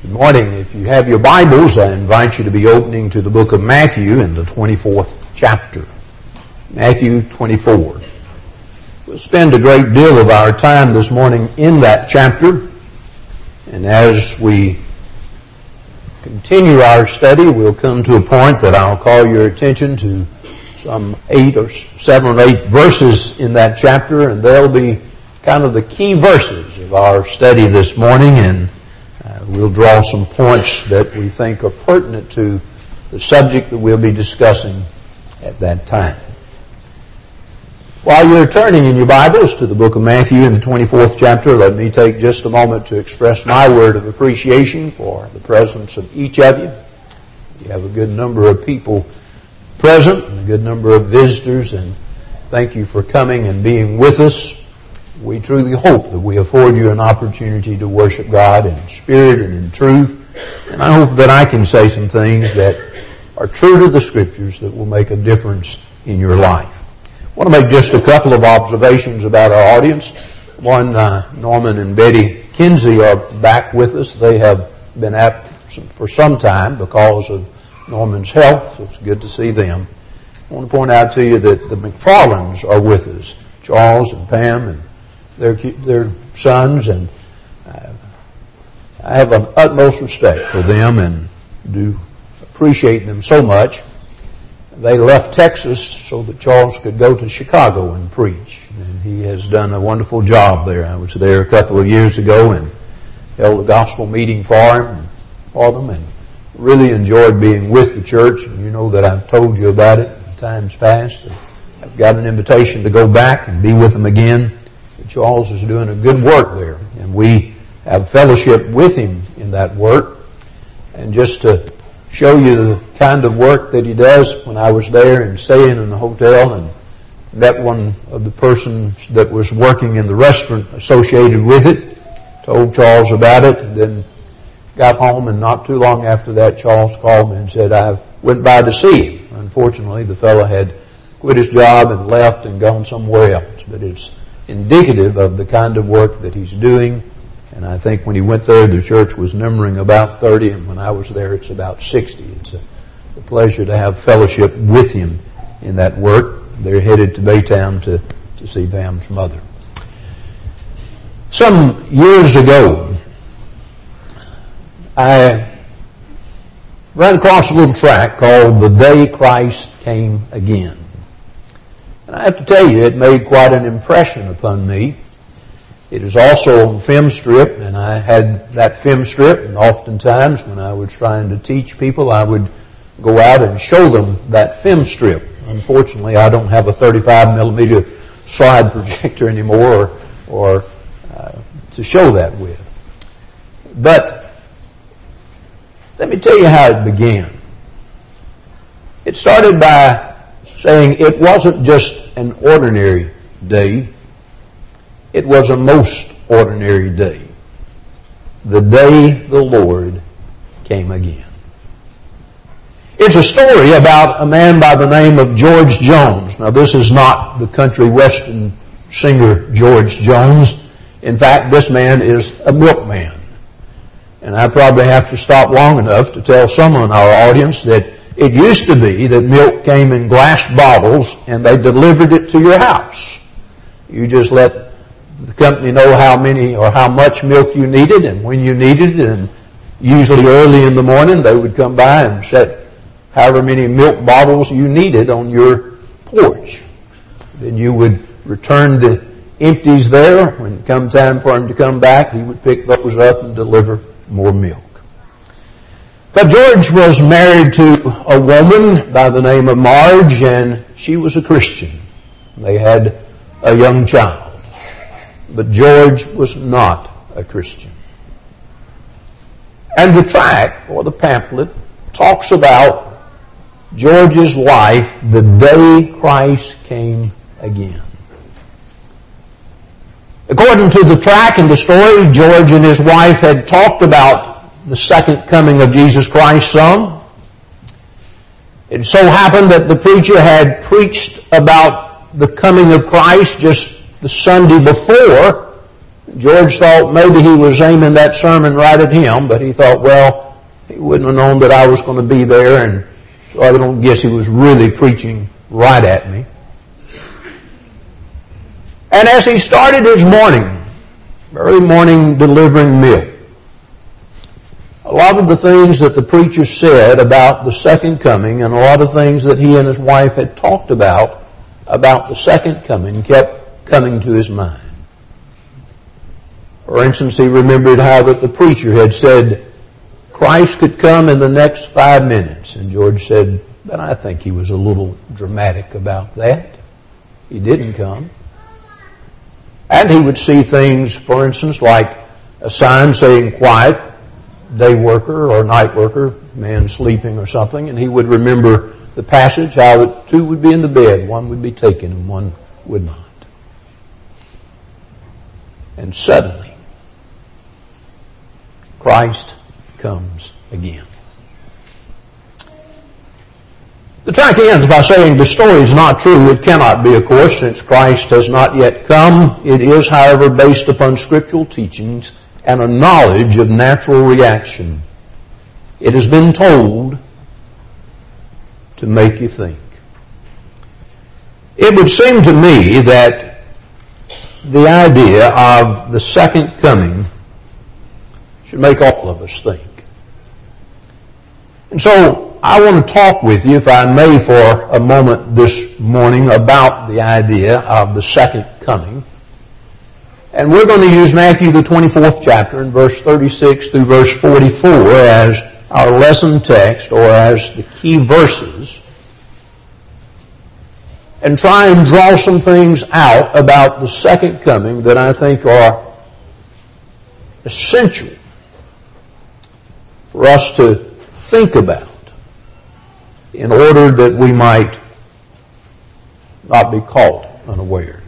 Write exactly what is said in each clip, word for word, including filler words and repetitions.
Good morning. If you have your Bibles, I invite you to be opening to the book of Matthew in the twenty-fourth chapter. Matthew twenty-four. We'll spend a great deal of our time this morning in that chapter. And as we continue our study, we'll come to a point that I'll call your attention to some eight or seven or eight verses in that chapter, and they'll be kind of the key verses of our study this morning, and uh, we'll draw some points that we think are pertinent to the subject that we'll be discussing at that time. While you're turning in your Bibles to the book of Matthew in the twenty-fourth chapter, let me take just a moment to express my word of appreciation for the presence of each of you. You have a good number of people present and a good number of visitors, and thank you for coming and being with us. We truly hope that we afford you an opportunity to worship God in spirit and in truth, and I hope that I can say some things that are true to the Scriptures that will make a difference in your life. I want to make just a couple of observations about our audience. One, uh, Norman and Betty Kinsey are back with us. They have been absent for some time because of Norman's health, so it's good to see them. I want to point out to you that the McFarlands are with us, Charles and Pam and their their sons, and uh, I have an utmost respect for them and do appreciate them so much. They left Texas so that Charles could go to Chicago and preach, and he has done a wonderful job there. I was there a couple of years ago and held a gospel meeting for him, for them, and really enjoyed being with the church. And you know that I've told you about it in times past. I've got an invitation to go back and be with them again. Charles is doing a good work there, and we have fellowship with him in that work. And just to show you the kind of work that he does, when I was there and staying in the hotel and met one of the persons that was working in the restaurant associated with it, told Charles about it, and then got home, and not too long after that Charles called me and said I went by to see him. Unfortunately, the fellow had quit his job and left and gone somewhere else, but it's indicative of the kind of work that he's doing. And I think when he went there, the church was numbering about thirty, and when I was there, it's about sixty. It's a, a pleasure to have fellowship with him in that work. They're headed to Baytown to, to see Pam's mother. Some years ago, I ran across a little tract called The Day Christ Came Again. And I have to tell you, it made quite an impression upon me. It is also on film strip, and I had that film strip, and oftentimes when I was trying to teach people, I would go out and show them that film strip. Unfortunately, I don't have a thirty-five millimeter slide projector anymore or, or uh, to show that with. But let me tell you how it began. It started by saying it wasn't just an ordinary day, it was a most ordinary day. The day the Lord came again. It's a story about a man by the name of George Jones. Now, this is not the country western singer George Jones. In fact, this man is a milkman. And I probably have to stop long enough to tell someone in our audience that it used to be that milk came in glass bottles and they delivered it to your house. You just let the company know how many or how much milk you needed and when you needed it, and usually early in the morning they would come by and set however many milk bottles you needed on your porch. Then you would return the empties there. When it come time for him to come back, he would pick those up and deliver more milk. But George was married to a woman by the name of Marge, and she was a Christian. They had a young child. But George was not a Christian. And the tract, or the pamphlet, talks about George's life the day Christ came again. According to the tract and the story, George and his wife had talked about the second coming of Jesus Christ some. It so happened that the preacher had preached about the coming of Christ just the Sunday before, George thought maybe he was aiming that sermon right at him, but he thought, well, he wouldn't have known that I was going to be there, and so I don't guess he was really preaching right at me. And as he started his morning, early morning delivering milk, a lot of the things that the preacher said about the second coming and a lot of things that he and his wife had talked about about the second coming kept coming to his mind. For instance, he remembered how that the preacher had said, Christ could come in the next five minutes. And George said, but I think he was a little dramatic about that. He didn't come. And he would see things, for instance, like a sign saying quiet, day worker or night worker, man sleeping or something, and he would remember the passage, how the two would be in the bed, one would be taken and one would not. And suddenly, Christ comes again. The tract ends by saying the story is not true. It cannot be, of course, since Christ has not yet come. It is, however, based upon scriptural teachings and a knowledge of natural reaction. It has been told to make you think. It would seem to me that the idea of the second coming should make all of us think. And so I want to talk with you, if I may, for a moment this morning about the idea of the second coming. And we're going to use Matthew the twenty-fourth chapter and verse thirty-six through verse forty-four as our lesson text or as the key verses, and try and draw some things out about the second coming that I think are essential for us to think about in order that we might not be caught unawares.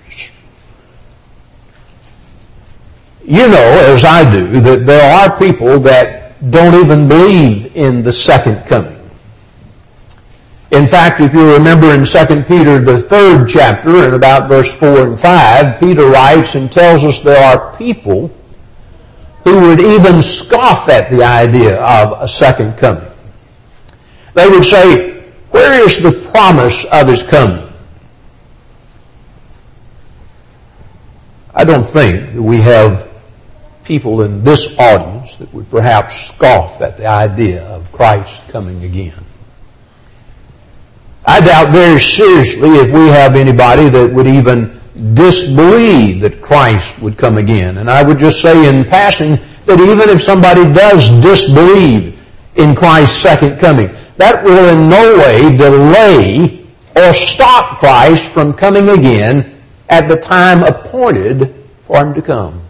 You know, as I do, that there are people that don't even believe in the second coming. In fact, if you remember in Second Peter, the third chapter, in about verse four and five, Peter writes and tells us there are people who would even scoff at the idea of a second coming. They would say, where is the promise of His coming? I don't think that we have people in this audience that would perhaps scoff at the idea of Christ coming again. I doubt very seriously if we have anybody that would even disbelieve that Christ would come again. And I would just say in passing that even if somebody does disbelieve in Christ's second coming, that will in no way delay or stop Christ from coming again at the time appointed for Him to come.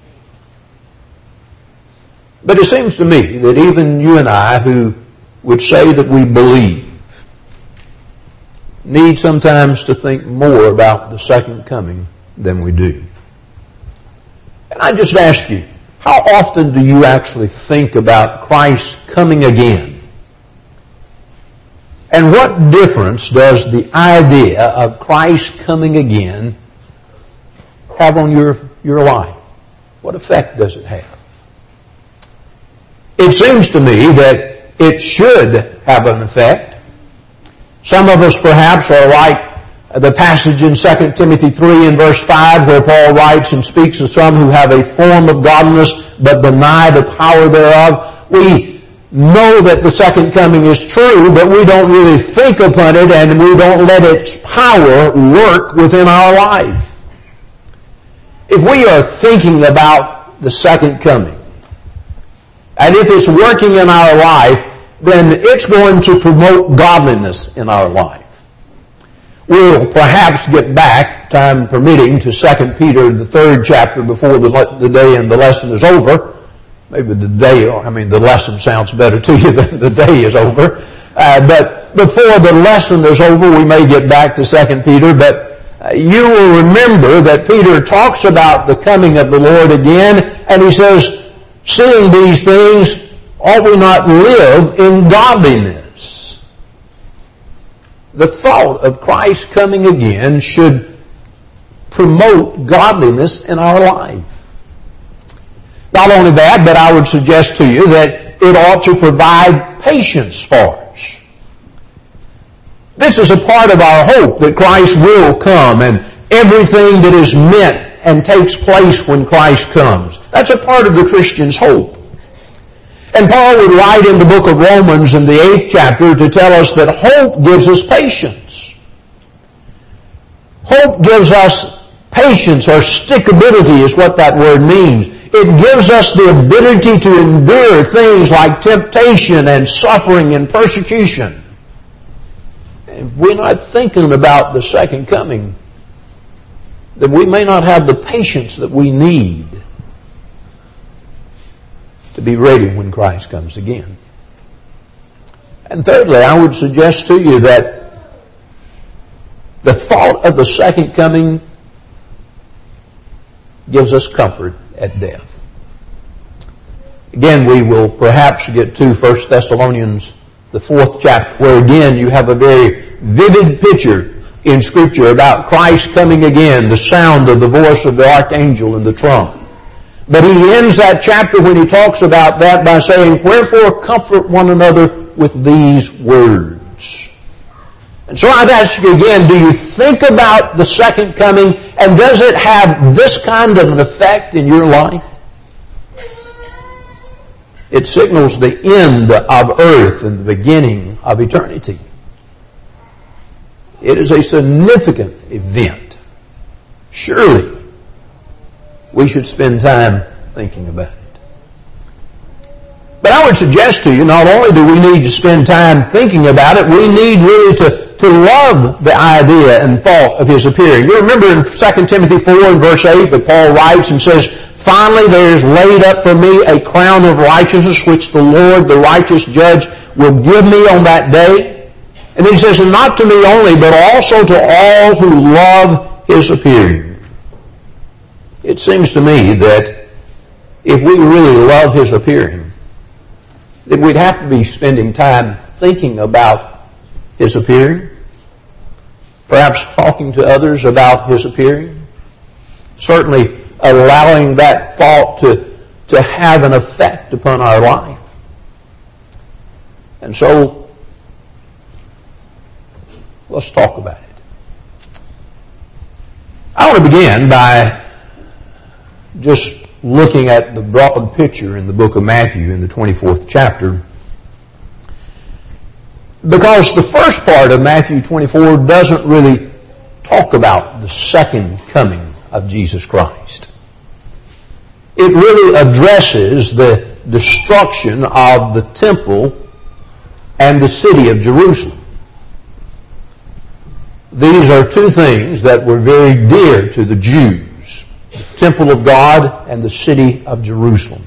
But it seems to me that even you and I who would say that we believe need sometimes to think more about the second coming than we do. And I just ask you, how often do you actually think about Christ coming again? And what difference does the idea of Christ coming again have on your, your life? What effect does it have? It seems to me that it should have an effect. Some of us perhaps are like the passage in Second Timothy three and verse five where Paul writes and speaks of some who have a form of godliness but deny the power thereof. We know that the second coming is true, but we don't really think upon it and we don't let its power work within our life. If we are thinking about the second coming, and if it's working in our life, then it's going to promote godliness in our life. We'll perhaps get back, time permitting, to Second Peter, the third chapter, before the, the day and the lesson is over. Maybe the day, or I mean the lesson sounds better to you than the day is over. Uh, but before the lesson is over, we may get back to Second Peter, but uh, you will remember that Peter talks about the coming of the Lord again, and he says, seeing these things, ought we not live in godliness? The thought of Christ coming again should promote godliness in our life. Not only that, but I would suggest to you that it ought to provide patience for us. This is a part of our hope that Christ will come and everything that is meant and takes place when Christ comes. That's a part of the Christian's hope. And Paul would write in the book of Romans in the eighth chapter to tell us that hope gives us patience. Hope gives us patience, or stickability is what that word means. It gives us the ability to endure things like temptation and suffering and persecution. If we're not thinking about the second coming, then we may not have the patience that we need to be ready when Christ comes again. And thirdly, I would suggest to you that the thought of the second coming gives us comfort at death. Again, we will perhaps get to First Thessalonians, the fourth chapter, where again you have a very vivid picture in Scripture about Christ coming again, the sound of the voice of the archangel and the trump. But he ends that chapter when he talks about that by saying, "Wherefore comfort one another with these words." And so I'd ask you again, do you think about the second coming, and does it have this kind of an effect in your life? It signals the end of earth and the beginning of eternity. It is a significant event. Surely, we should spend time thinking about it. But I would suggest to you, not only do we need to spend time thinking about it, we need really to, to love the idea and thought of His appearing. You remember in Second Timothy four and verse eight that Paul writes and says, "Finally there is laid up for me a crown of righteousness, which the Lord, the righteous judge, will give me on that day." And then he says, "And not to me only, but also to all who love His appearing." It seems to me that if we really love His appearing, then we'd have to be spending time thinking about His appearing, perhaps talking to others about His appearing, certainly allowing that thought to, to have an effect upon our life. And so, let's talk about it. I want to begin by just looking at the broad picture in the book of Matthew in the twenty-fourth chapter, because the first part of Matthew twenty-four doesn't really talk about the second coming of Jesus Christ. It really addresses the destruction of the temple and the city of Jerusalem. These are two things that were very dear to the Jews: the temple of God and the city of Jerusalem.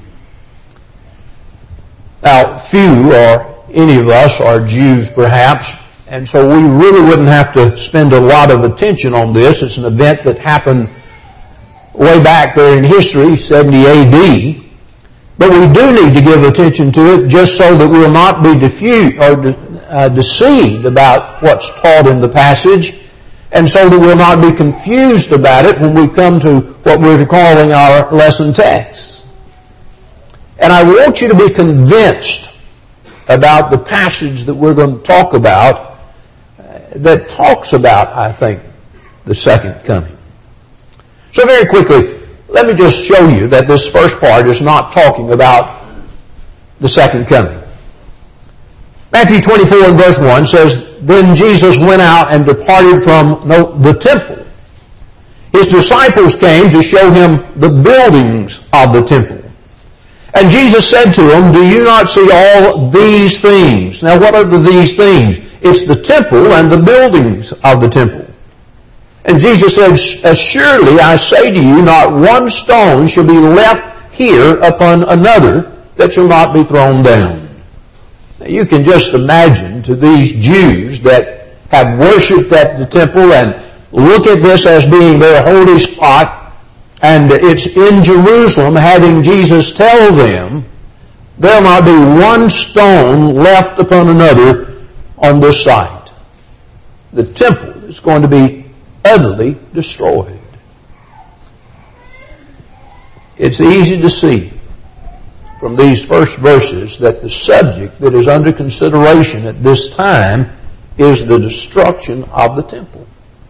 Now, few or any of us are Jews perhaps, and so we really wouldn't have to spend a lot of attention on this. It's an event that happened way back there in history, seventy A D, but we do need to give attention to it just so that we'll not be diffused or de- uh, deceived about what's taught in the passage, and so that we'll not be confused about it when we come to what we're calling our lesson texts. And I want you to be convinced about the passage that we're going to talk about uh, that talks about, I think, the second coming. So very quickly, let me just show you that this first part is not talking about the second coming. Matthew twenty-four and verse one says, "Then Jesus went out and departed from the temple. His disciples came to show Him the buildings of the temple. And Jesus said to them, 'Do you not see all these things?'" Now what are the these things? It's the temple and the buildings of the temple. And Jesus said, "Assuredly I say to you, not one stone shall be left here upon another that shall not be thrown down." Now you can just imagine to these Jews that have worshipped at the temple and look at this as being their holy spot, and it's in Jerusalem, having Jesus tell them, "There'll not be one stone left upon another on this site." The temple is going to be utterly destroyed. It's easy to see from these first verses that the subject that is under consideration at this time is the destruction of the temple.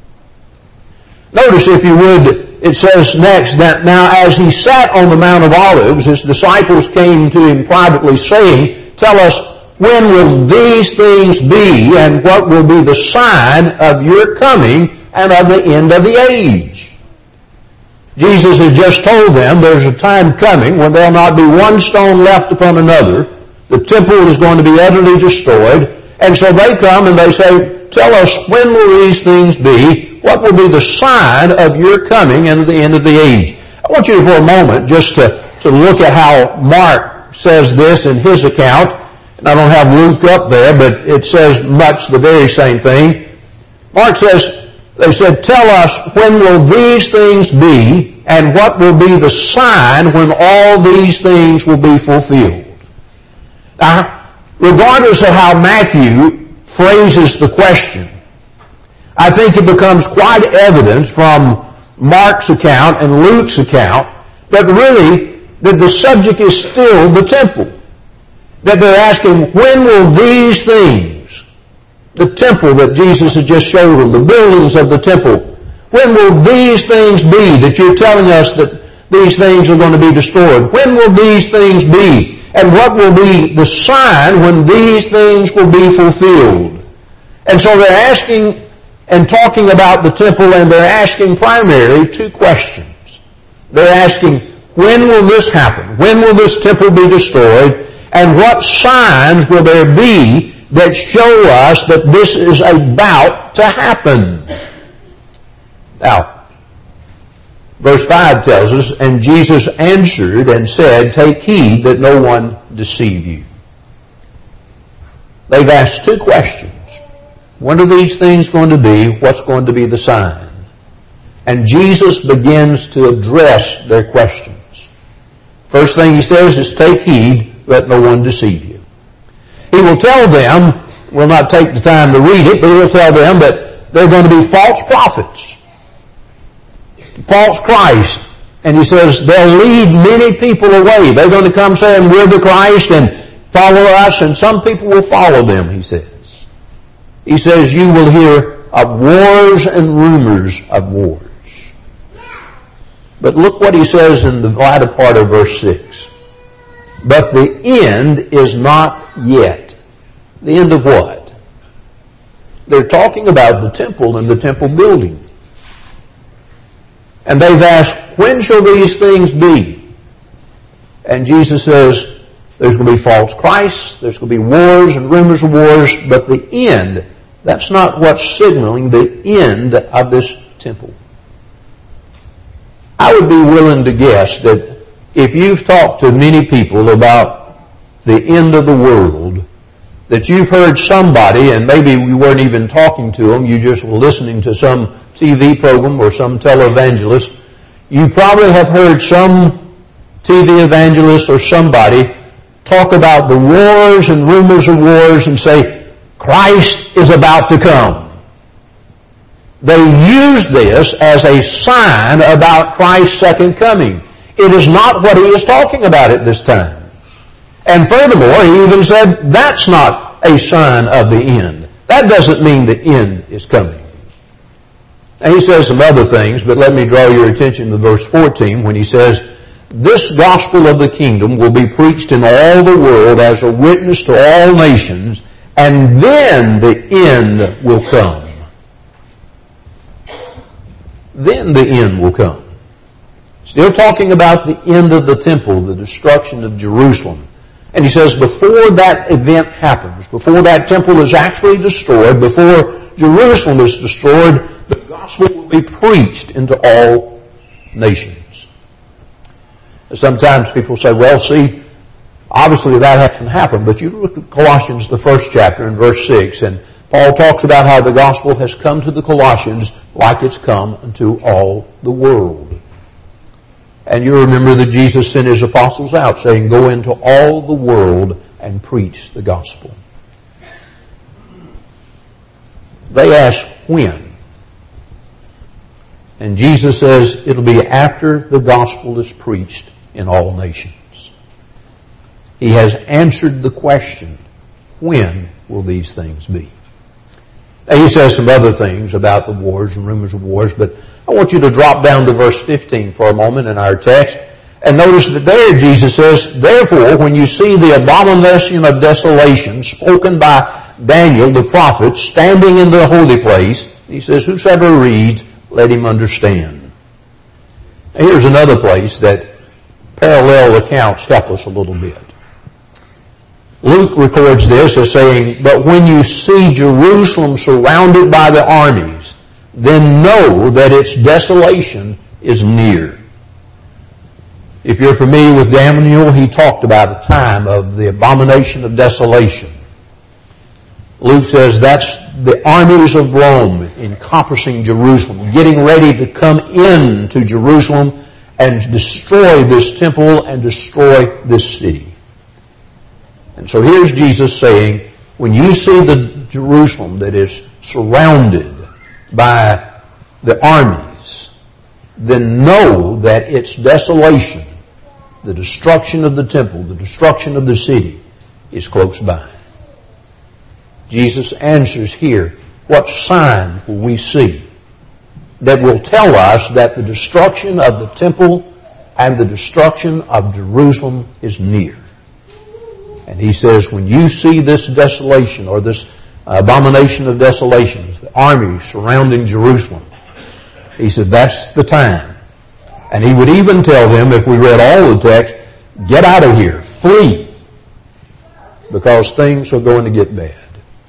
Notice, if you would, it says next that now as he sat on the Mount of Olives, his disciples came to him privately saying, "Tell us, when will these things be, and what will be the sign of your coming and of the end of the age?" Jesus has just told them there's a time coming when there will not be one stone left upon another. The temple is going to be utterly destroyed. And so they come and they say, "Tell us, when will these things be? What will be the sign of your coming and the end of the age?" I want you for a moment just to, to look at how Mark says this in his account. And I don't have Luke up there, but it says much the very same thing. Mark says, they said, "Tell us, when will these things be, and what will be the sign when all these things will be fulfilled?" Now, regardless of how Matthew phrases the question, I think it becomes quite evident from Mark's account and Luke's account that really that the subject is still the temple. That they're asking, when will these things, the temple that Jesus has just showed them, the buildings of the temple, when will these things be that you're telling us that these things are going to be destroyed? When will these things be? And what will be the sign when these things will be fulfilled? And so they're asking and talking about the temple, and they're asking primarily two questions. They're asking, when will this happen? When will this temple be destroyed? And what signs will there be that show us that this is about to happen? Now, verse five tells us, "And Jesus answered and said, Take heed that no one deceive you." They've asked two questions. When are these things going to be? What's going to be the sign? And Jesus begins to address their questions. First thing he says is, "Take heed, let no one deceive you." He will tell them, we'll not take the time to read it, but he will tell them that there are going to be false prophets, false Christ. And he says they'll lead many people away. They're going to come saying, "We're the Christ," and follow us, and some people will follow them, he says. He says, "You will hear of wars and rumors of wars." But look what he says in the latter part of verse six. "But the end is not yet." The end of what? They're talking about the temple and the temple building. And they've asked, when shall these things be? And Jesus says, there's going to be false Christs, there's going to be wars and rumors of wars, but the end, that's not what's signaling the end of this temple. I would be willing to guess that if you've talked to many people about the end of the world, that you've heard somebody, and maybe you weren't even talking to them, you just were listening to some T V program or some televangelist, you probably have heard some T V evangelist or somebody talk about the wars and rumors of wars and say, Christ is about to come. They use this as a sign about Christ's second coming. It is not what he is talking about at this time. And furthermore, he even said, that's not a sign of the end. That doesn't mean the end is coming. And he says some other things, but let me draw your attention to verse fourteen when he says, this gospel of the kingdom will be preached in all the world as a witness to all nations, and then the end will come. Then the end will come. Still talking about the end of the temple, the destruction of Jerusalem. And he says before that event happens, before that temple is actually destroyed, before Jerusalem is destroyed, the gospel will be preached into all nations. Sometimes people say, well, see, obviously that hasn't happened, but you look at Colossians, the first chapter, in verse six, and Paul talks about how the gospel has come to the Colossians like it's come unto all the world. And you remember that Jesus sent his apostles out saying, go into all the world and preach the gospel. They ask, when? And Jesus says, it'll be after the gospel is preached in all nations. He has answered the question, when will these things be? Now, he says some other things about the wars and rumors of wars, but I want you to drop down to verse fifteen for a moment in our text. And notice that there Jesus says, therefore, when you see the abomination of desolation spoken by Daniel the prophet standing in the holy place, he says, whosoever reads, let him understand. Now, here's another place that parallel accounts help us a little bit. Luke records this as saying, but when you see Jerusalem surrounded by the armies, then know that its desolation is near. If you're familiar with Daniel, he talked about a time of the abomination of desolation. Luke says that's the armies of Rome encompassing Jerusalem, getting ready to come into Jerusalem and destroy this temple and destroy this city. And so here's Jesus saying, when you see the Jerusalem that is surrounded by the armies, then know that its desolation, the destruction of the temple, the destruction of the city, is close by. Jesus answers here, what sign will we see that will tell us that the destruction of the temple and the destruction of Jerusalem is near? And he says, when you see this desolation or this abomination of desolations, the army surrounding Jerusalem, he said, that's the time. And he would even tell them, if we read all the text, get out of here, flee, because things are going to get bad.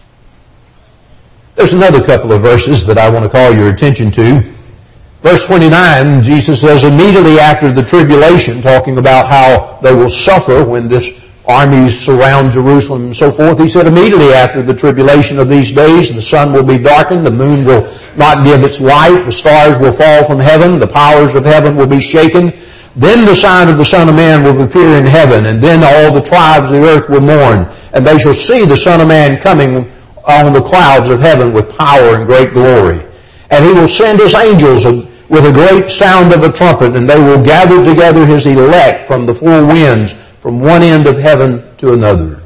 There's another couple of verses that I want to call your attention to. Verse twenty-nine, Jesus says, immediately after the tribulation, talking about how they will suffer when this armies surround Jerusalem and so forth, he said, immediately after the tribulation of these days, the sun will be darkened, the moon will not give its light, the stars will fall from heaven, the powers of heaven will be shaken. Then the sign of the Son of Man will appear in heaven, and then all the tribes of the earth will mourn, and they shall see the Son of Man coming on the clouds of heaven with power and great glory. And he will send his angels with a great sound of a trumpet, and they will gather together his elect from the four winds, from one end of heaven to another.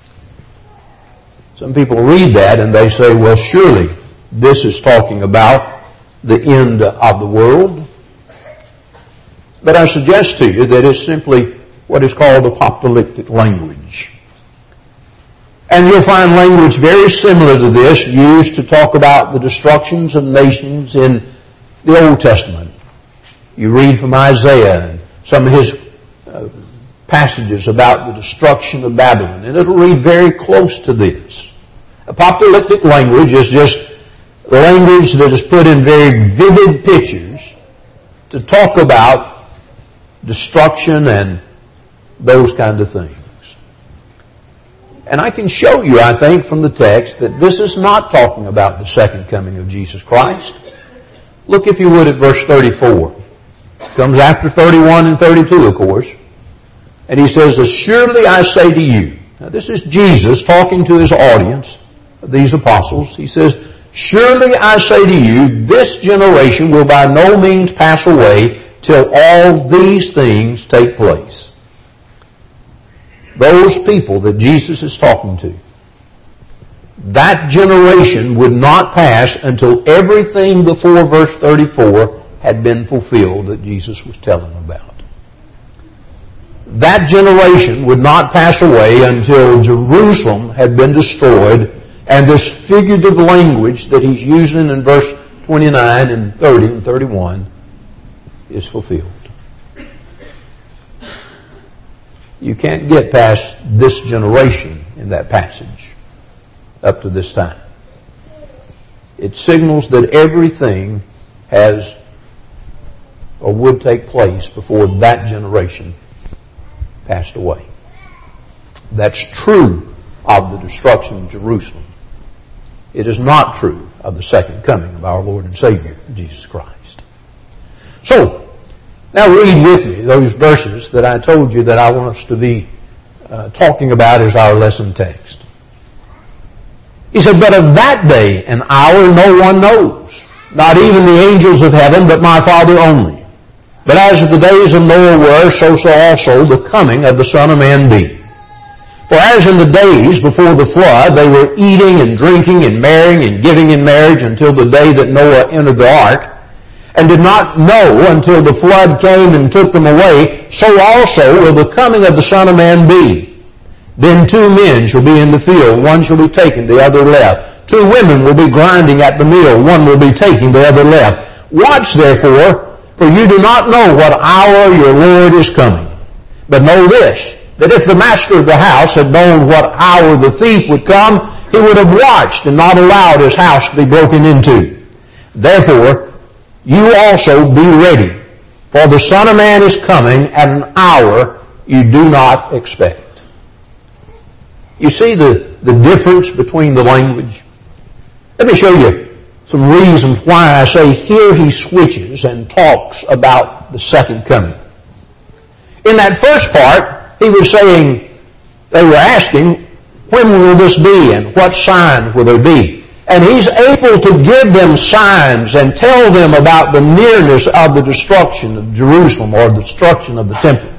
Some people read that and they say, well, surely this is talking about the end of the world. But I suggest to you that it's simply what is called apocalyptic language. And you'll find language very similar to this used to talk about the destructions of nations in the Old Testament. You read from Isaiah and some of his uh, passages about the destruction of Babylon, and it'll read very close to this. Apocalyptic language is just language that is put in very vivid pictures to talk about destruction and those kind of things. And I can show you, I think, from the text that this is not talking about the second coming of Jesus Christ. Look, if you would, at verse thirty-four. It comes after thirty-one and thirty-two, of course. And he says, assuredly I say to you. Now this is Jesus talking to his audience, these apostles. He says, surely I say to you, this generation will by no means pass away till all these things take place. Those people that Jesus is talking to, that generation would not pass until everything before verse thirty-four had been fulfilled that Jesus was telling about. That generation would not pass away until Jerusalem had been destroyed, and this figurative language that he's using in verse twenty-nine and thirty and thirty-one is fulfilled. You can't get past this generation in that passage up to this time. It signals that everything has or would take place before that generation passed away. That's true of the destruction of Jerusalem. It is not true of the second coming of our Lord and Savior, Jesus Christ. So, now read with me those verses that I told you that I want us to be uh, talking about as our lesson text. He said, but of that day and hour no one knows, not even the angels of heaven, but my Father only. But as the days of Noah were, so shall also the coming of the Son of Man be. For as in the days before the flood, they were eating and drinking and marrying and giving in marriage until the day that Noah entered the ark, and did not know until the flood came and took them away, so also will the coming of the Son of Man be. Then two men shall be in the field, one shall be taken, the other left. Two women will be grinding at the mill, one will be taking, the other left. Watch therefore, for you do not know what hour your Lord is coming. But know this, that if the master of the house had known what hour the thief would come, he would have watched and not allowed his house to be broken into. Therefore, you also be ready, for the Son of Man is coming at an hour you do not expect. You see the, the difference between the language? Let me show you some reasons why I say here he switches and talks about the second coming. In that first part, he was saying, they were asking, when will this be and what signs will there be? And he's able to give them signs and tell them about the nearness of the destruction of Jerusalem or the destruction of the temple.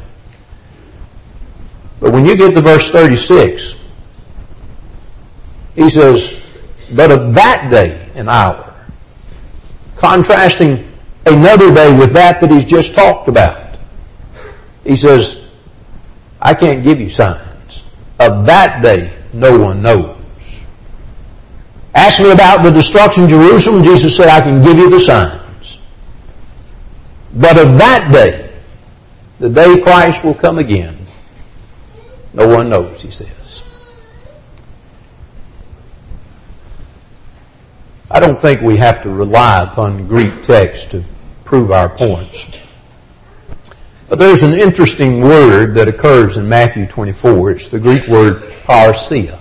But when you get to verse thirty-six, he says, but of that day and hour, contrasting another day with that that he's just talked about. He says, I can't give you signs. Of that day, no one knows. Ask me about the destruction of Jerusalem. Jesus said, I can give you the signs. But of that day, the day Christ will come again, no one knows, he says. I don't think we have to rely upon Greek text to prove our points. But there's an interesting word that occurs in Matthew twenty-four. It's the Greek word parousia.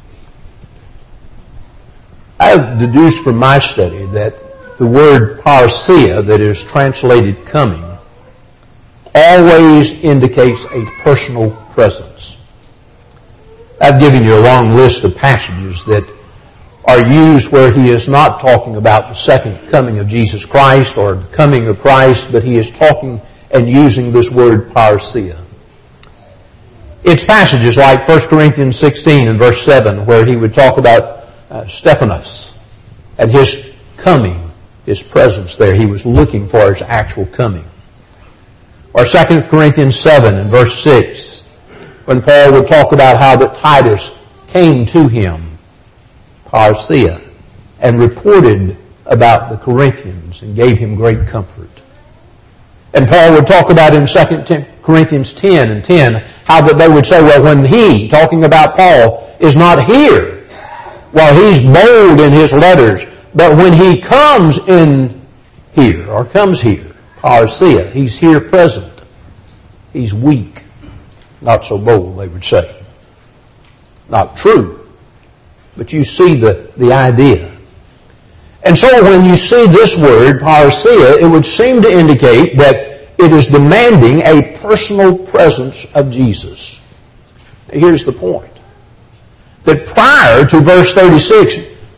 I have deduced from my study that the word parousia, that is translated coming, always indicates a personal presence. I've given you a long list of passages that are used where he is not talking about the second coming of Jesus Christ or the coming of Christ, but he is talking and using this word parousia. It's passages like First Corinthians sixteen and verse seven where he would talk about uh, Stephanos and his coming, his presence there. He was looking for his actual coming. Or Second Corinthians seven and verse six when Paul would talk about how that Titus came to him, parousia, and reported about the Corinthians and gave him great comfort. And Paul would talk about in Second Corinthians ten and ten how that they would say, well, when he, talking about Paul, is not here, well, he's bold in his letters, but when he comes in here, or comes here, parousia, he's here present, he's weak, not so bold, they would say. Not true, but you see the, the idea. And so when you see this word, parousia, it would seem to indicate that it is demanding a personal presence of Jesus. Now, here's the point. That prior to verse thirty-six,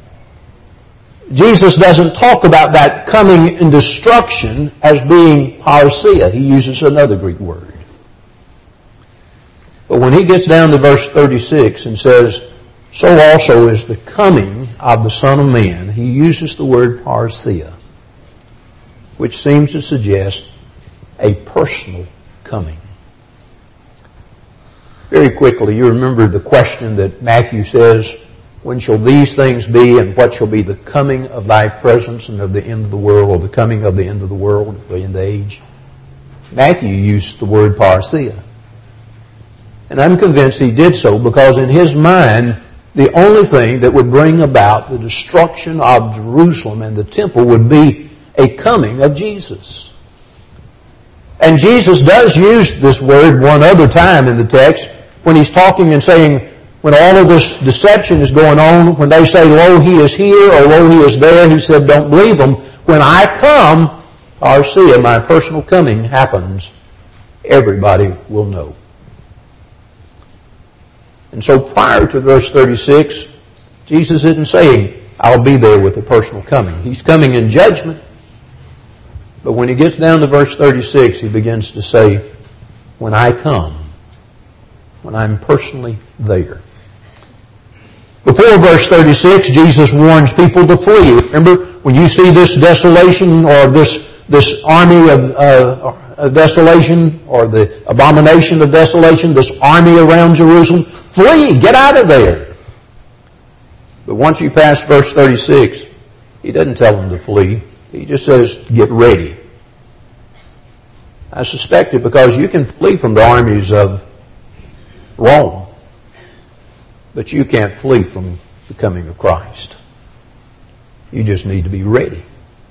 Jesus doesn't talk about that coming in destruction as being parousia. He uses another Greek word. But when he gets down to verse thirty-six and says, so also is the coming of the Son of Man, he uses the word parousia, which seems to suggest a personal coming. Very quickly, you remember the question that Matthew says, when shall these things be, and what shall be the coming of thy presence and of the end of the world, or the coming of the end of the world, the end of the age? Matthew used the word parousia. And I'm convinced he did so because in his mind, the only thing that would bring about the destruction of Jerusalem and the temple would be a coming of Jesus. And Jesus does use this word one other time in the text when he's talking and saying, when all of this deception is going on, when they say, lo, he is here, or lo, he is there, he said, don't believe them. When I come, parousia, my personal coming happens, everybody will know. And so prior to verse thirty-six, Jesus isn't saying, I'll be there with a personal coming. He's coming in judgment. But when he gets down to verse thirty-six, he begins to say, when I come, when I'm personally there. Before verse thirty-six, Jesus warns people to flee. Remember, when you see this desolation or this, this army of, uh, of desolation or the abomination of desolation, this army around Jerusalem, flee, get out of there. But once you pass verse thirty-six, He doesn't tell them to flee. He just says, get ready. I suspect it because you can flee from the armies of Rome, but you can't flee from the coming of Christ. You just need to be ready.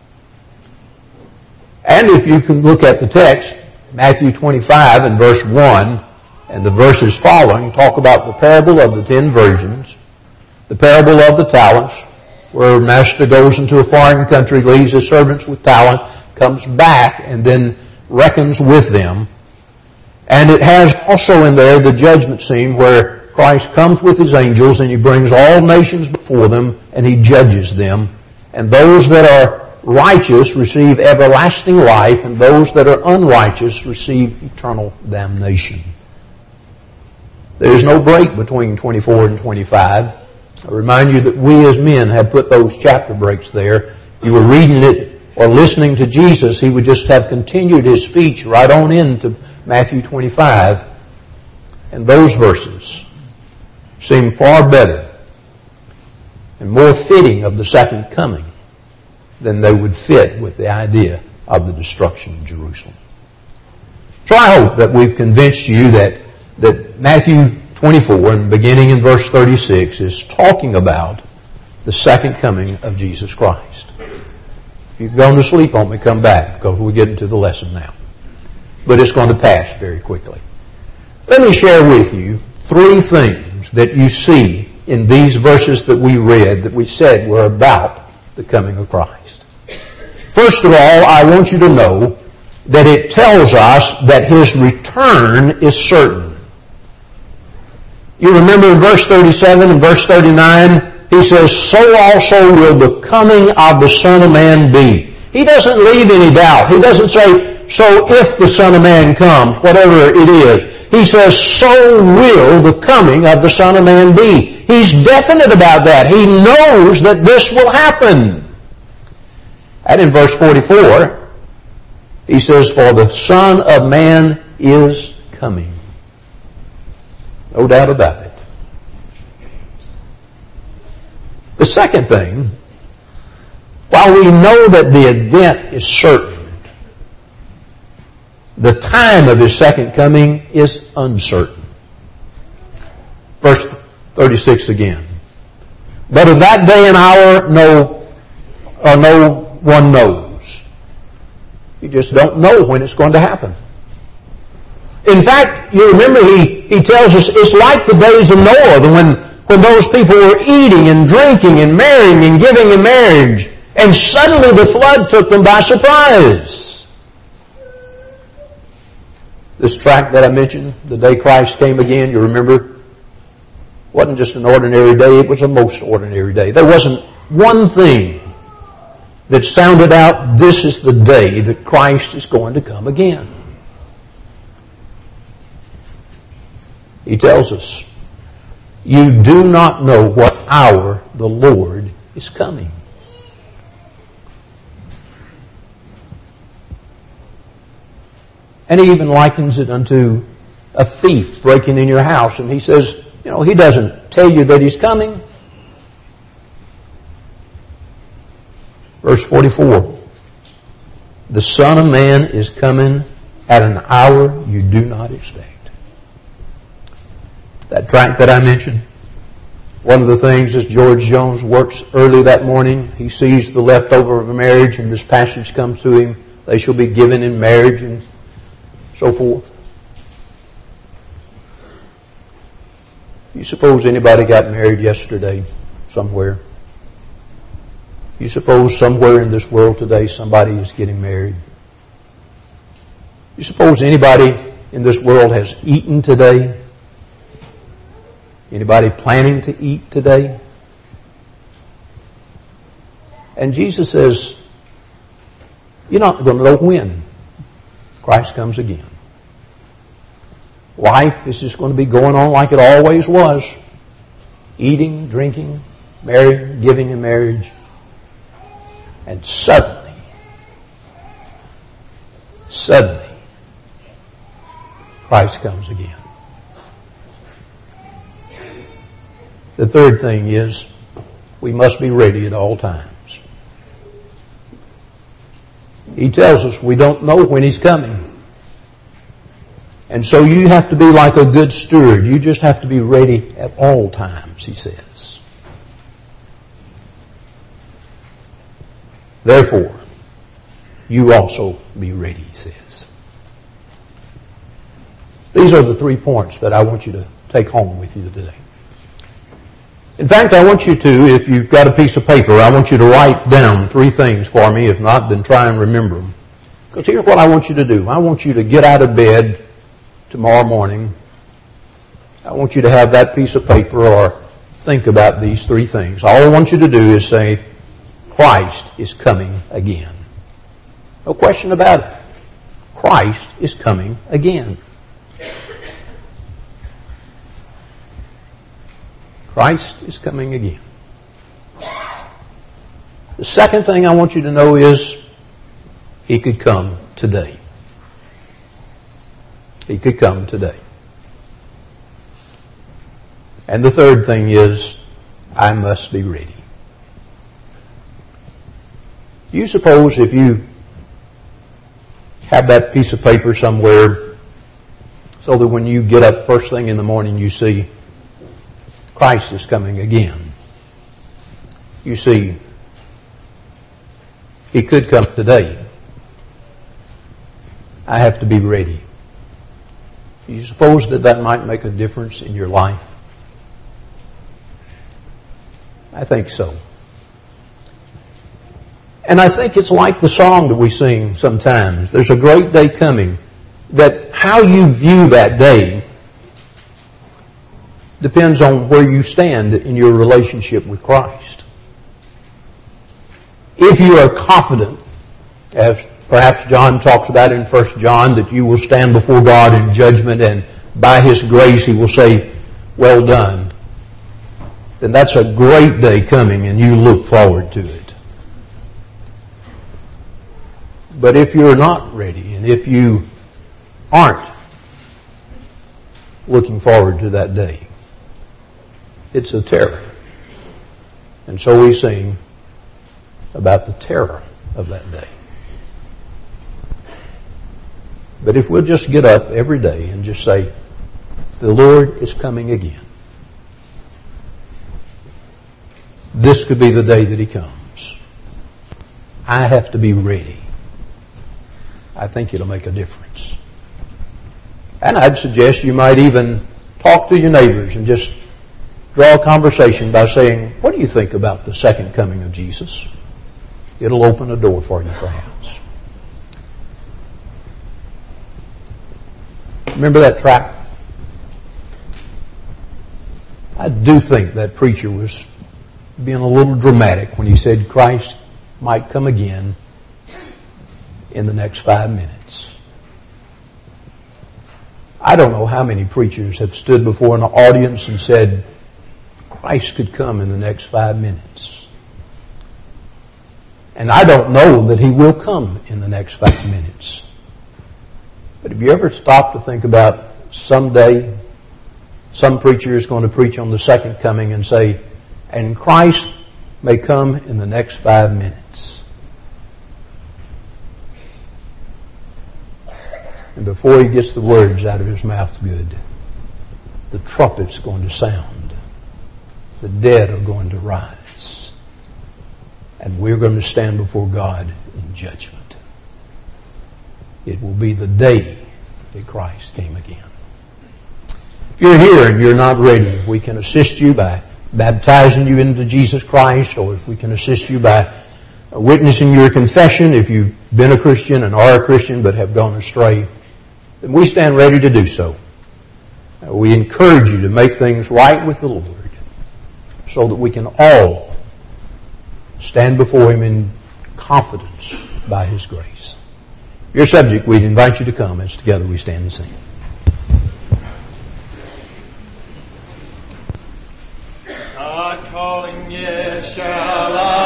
And if you can look at the text, Matthew twenty-five and verse one, and the verses following talk about the parable of the ten virgins, the parable of the talents, where a master goes into a foreign country, leaves his servants with talent, comes back, and then reckons with them. And it has also in there the judgment scene where Christ comes with His angels and He brings all nations before them and He judges them. And those that are righteous receive everlasting life, and those that are unrighteous receive eternal damnation. There is no break between twenty-four and twenty-five. I remind you that we as men have put those chapter breaks there. You were reading it or listening to Jesus, He would just have continued His speech right on into Matthew twenty-five. And those verses seem far better and more fitting of the second coming than they would fit with the idea of the destruction of Jerusalem. So I hope that we've convinced you that, that Matthew twenty-four, and beginning in verse thirty-six, is talking about the second coming of Jesus Christ. If you've gone to sleep on me, come back, because we're getting to the lesson now. But it's going to pass very quickly. Let me share with you three things that you see in these verses that we read that we said were about the coming of Christ. First of all, I want you to know that it tells us that His return is certain. You remember in verse thirty-seven and verse thirty-nine, He says, so also will the coming of the Son of Man be. He doesn't leave any doubt. He doesn't say, so if the Son of Man comes, whatever it is. He says, so will the coming of the Son of Man be. He's definite about that. He knows that this will happen. And in verse forty-four, He says, for the Son of Man is coming. No doubt about it. The second thing, while we know that the event is certain, the time of His second coming is uncertain. Verse thirty-six again. But of that day and hour no, or no one knows. You just don't know when it's going to happen. In fact, you remember he, he tells us it's like the days of Noah, when when those people were eating and drinking and marrying and giving in marriage, and suddenly the flood took them by surprise. This tract that I mentioned, the day Christ came again, you remember, wasn't just an ordinary day, it was a most ordinary day. There wasn't one thing that sounded out, this is the day that Christ is going to come again. He tells us, you do not know what hour the Lord is coming. And He even likens it unto a thief breaking in your house. And He says, you know, He doesn't tell you that He's coming. Verse forty-four. The Son of Man is coming at an hour you do not expect. That tract that I mentioned, one of the things as George Jones works early that morning, he sees the leftover of a marriage, and this passage comes to him, they shall be given in marriage and so forth. You suppose anybody got married yesterday somewhere? You suppose somewhere in this world today somebody is getting married? You suppose anybody in this world has eaten today? Anybody planning to eat today? And Jesus says, you're not going to know when Christ comes again. life is just going to be going on like it always was. Eating, drinking, marrying, giving in marriage. And suddenly, suddenly, Christ comes again. The third thing is, we must be ready at all times. He tells us we don't know when He's coming. And so you have to be like a good steward. You just have to be ready at all times, He says. Therefore, you also be ready, He says. These are the three points that I want you to take home with you today. In fact, I want you to, if you've got a piece of paper, I want you to write down three things for me. If not, then try and remember them. Because here's what I want you to do. I want you to get out of bed tomorrow morning. I want you to have that piece of paper or think about these three things. All I want you to do is say, Christ is coming again. No question about it. Christ is coming again. Christ is coming again. The second thing I want you to know is He could come today. He could come today. And the third thing is, I must be ready. Do you suppose if you have that piece of paper somewhere so that when you get up first thing in the morning you see Christ is coming again. You see, He could come today. I have to be ready. Do you suppose that that might make a difference in your life? I think so. And I think it's like the song that we sing sometimes. There's a great day coming. That how you view that day depends on where you stand in your relationship with Christ. If you are confident, as perhaps John talks about in First John, that you will stand before God in judgment and by His grace He will say, well done, then that's a great day coming and you look forward to it. But if you're not ready and if you aren't looking forward to that day, it's a terror. And so we sing about the terror of that day. But if we'll just get up every day and just say, the Lord is coming again. This could be the day that He comes. I have to be ready. I think it'll make a difference. And I'd suggest you might even talk to your neighbors and just draw a conversation by saying, what do you think about the second coming of Jesus? It'll open a door for you, perhaps. Remember that tract? I do think that preacher was being a little dramatic when he said Christ might come again in the next five minutes. I don't know how many preachers have stood before an audience and said, Christ could come in the next five minutes. And I don't know that He will come in the next five minutes. But have you ever stopped to think about someday some preacher is going to preach on the second coming and say, and Christ may come in the next five minutes. And before he gets the words out of his mouth good, the trumpet's going to sound. The dead are going to rise. And we're going to stand before God in judgment. It will be the day that Christ came again. If you're here and you're not ready, we can assist you by baptizing you into Jesus Christ, or if we can assist you by witnessing your confession if you've been a Christian and are a Christian but have gone astray, then we stand ready to do so. We encourage you to make things right with the Lord so that we can all stand before Him in confidence by His grace. If you're subject, we'd invite you to come as together we stand and sing. calling, yes, shall I